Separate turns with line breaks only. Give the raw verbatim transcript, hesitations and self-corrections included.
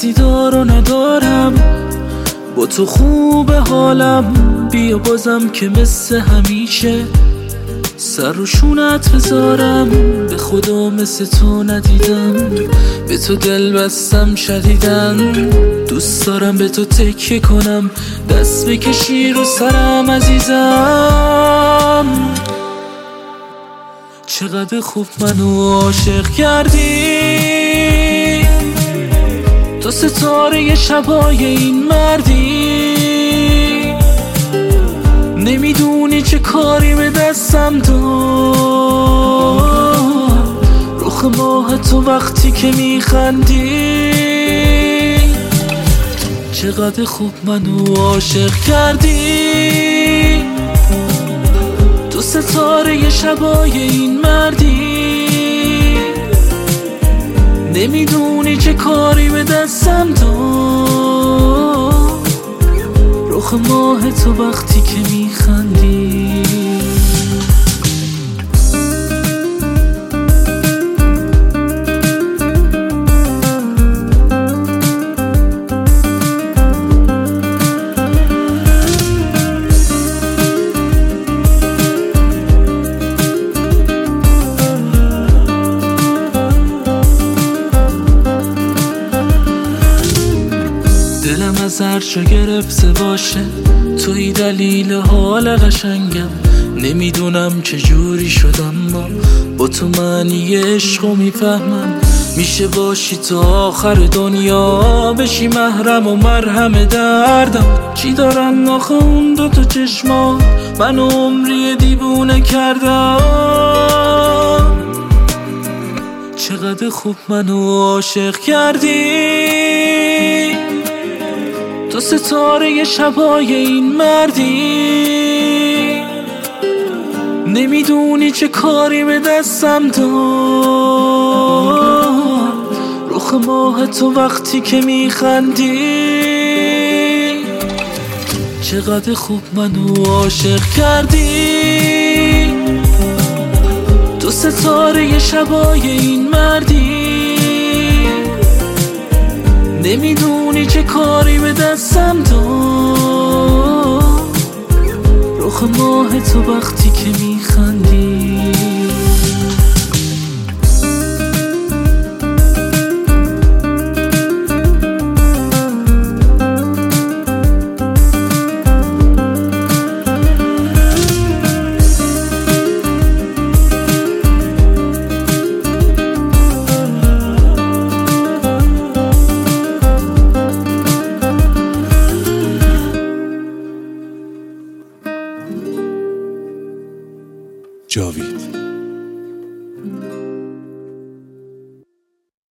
کسی دارو ندارم، با تو خوب حالم. بیا بازم که مثل همیشه سر رو شونت بذارم. به خدا مثل تو ندیدم، به تو دل بستم شدیدن. دوست دارم به تو تکیه کنم، دست بکشی رو سرم عزیزم. چقدر خوب منو عاشق کردی، تو ستاره شبای این مردی. نمیدونی چه کاری به دستم داد، رخ ماه تو وقتی که میخندی. چقدر خوب منو عاشق کردی، تو ستاره شبای این مردی. نمیدونی چه کاری به دستم داد، رخ ماه تو وقتی که میخندی. دلم از هر جا گرفته باشه، توی دلیل حال قشنگم. نمیدونم چه جوری شدم، با با تو معنی عشقو میفهمم. میشه باشی تا آخر دنیا، بشی محرم و مرهم دردم. چی دارن آخه اون دو تا چشما، منو عمری دیوونه کردم. چقدر خوب منو عاشق کردی، تو ستاره شبای این مردی. نمیدونی چه کاری به دستم داد، رخ ماه تو وقتی که میخندی. چقدر خوب منو عاشق کردی، تو ستاره شبای این مردی. نمیدونی چه کاری به دستم داد، رخ ماه تو وقتی که میخندی.
جاوید